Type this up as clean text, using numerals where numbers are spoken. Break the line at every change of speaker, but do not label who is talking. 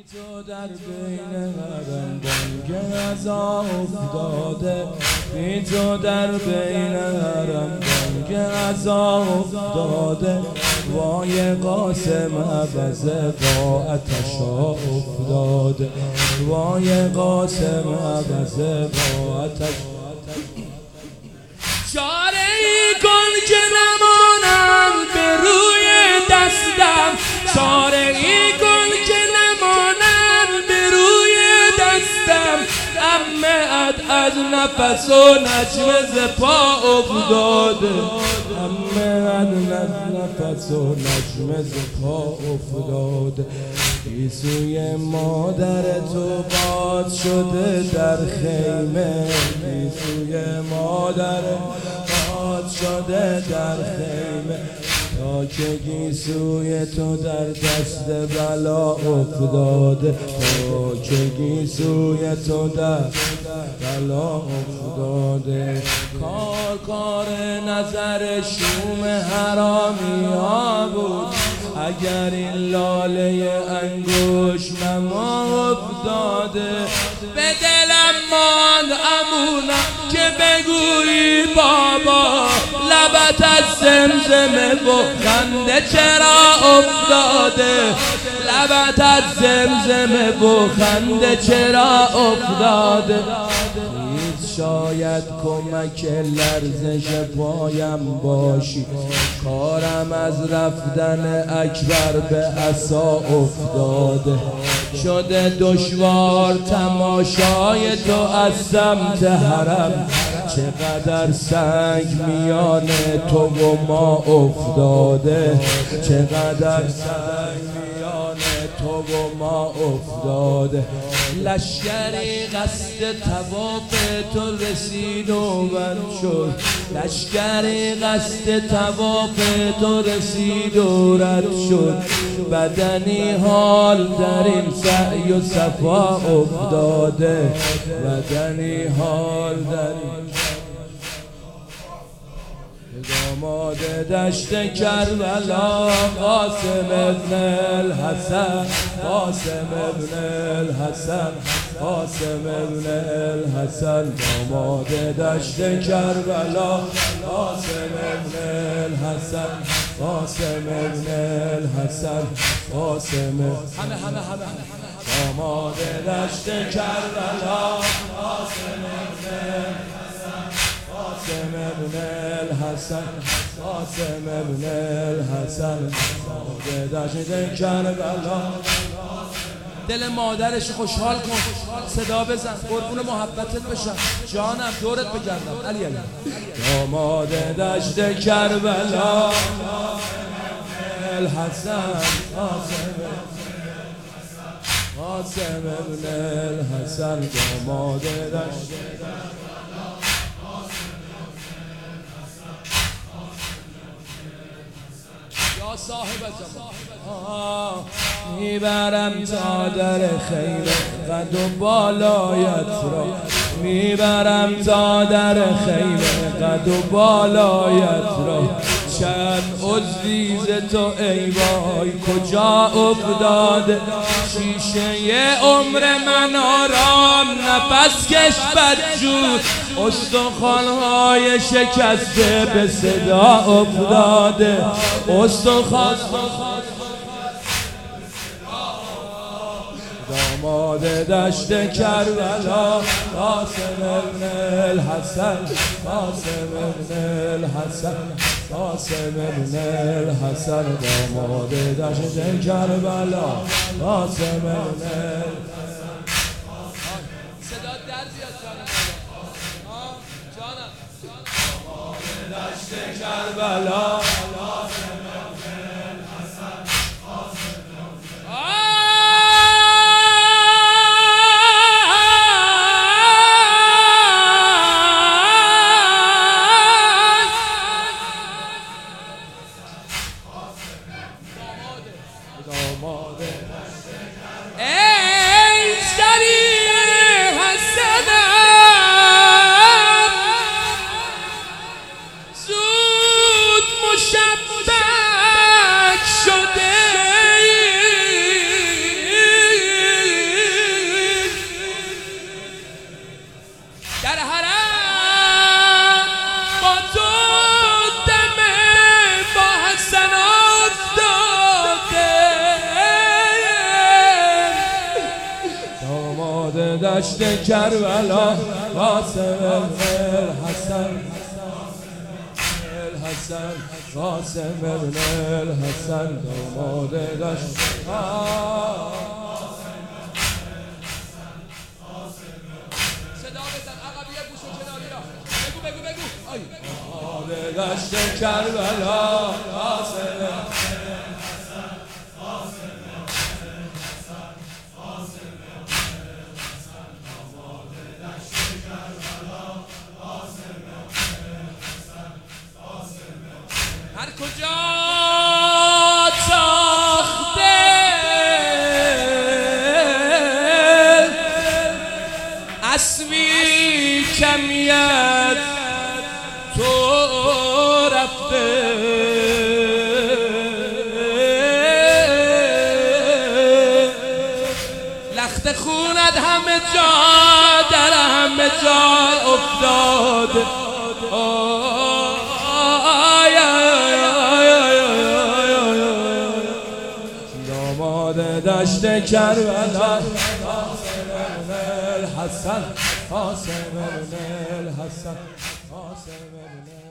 تو در بین حرم بانگ عزا افتاده، بی تو در بین حرم بانگ عزا افتاده. وای قاسم عوضه با آتشا افتاده، وای قاسم عوضه با آتش. چاره ای کن که نمانم به روی دستم، چاره ای کن که نمانم به روی دستم. عمه‌ات از نفس و نجم ز پا افتاده، عمه‌ات از نفس و نجم ز پا افتاده. گیسوی مادر تو باد شده در خیمه، گیسوی مادر باد شده در خیمه. تا که گیسوی تو در دست بلا افتاده، تا که گیسوی تو در بلا افتاده. کار نظر شوم حرامی ها بود، اگر این لاله انگوش مما افتاده. به دلم ماند امونم که بگویی بابا، لبت از زمزمه و خنده چرا افتاده، لبت از زمزمه و خنده چرا افتاده. شاید کمک لرزش پایم باشی، کارم از رفتن اکبر به عصا افتاده. شده دشوار تماشای تو از سمت حرم، چقدر سنگ میان تو و ما افتاده، چقدر سنگ میان تو و ما افتاده. لشکری قصد طواف تو رسید و من شد، لشکری قصد طواف تو رسید و رد شد. بدنی حال در این سعی و صفا افتاده، بدنی حال در این. داماد دشت کربلا قاسم ابن الحسن، قاسم ابن الحسن، قاسم ابن الحسن. داماد دشت کربلا قاسم ابن الحسن، قاسم ابن الحسن، قاسم. داماد دشت کربلا قاسم ابن الحسن، قاسم ابن الحسن، قاسم ابن الحسن. دشت کربلا. دل مادرش خوشحال کن، صدا بزن، قربون محبتت بشم، جانم دورت بگردم. علی علی. داماد دشت کربلا الحسن، قاسم ابن الحسن. داماد دشت صاحب زمان. میبرم تا در خیمه قد و بالایت را، میبرم تا در خیمه قد و بالایت را. چند عضوی ز تو ای وای کجا افتاده، شیشه عمر من آرام نفس کش بدجور. استخوان‌های شکسته به صدا افتاده، استخوان. داماد دشت کربلا قاسم ابن الحسن، قاسم ابن الحسن، قاسم ابن الحسن. داماد دشت کربلا قاسم ابن الحسن. صدا در بیاد جانم. داماد دشت کربلا قاسم ابن الحسن، قاسم ابن. ای سری حسنم زود دشت کربلا قاسم الحسن الحسن قاسم ابن الحسن داماد دشت صدا بزن عقبیه گوش و کناری را بگو داماد دشت کربلا قاسم هر کجا تاخته اسبی کمیت تو رفته لخت خونت همه جا در همه جا افتاد دشت کربلا قاسم الحسن قاسم الحسن قاسم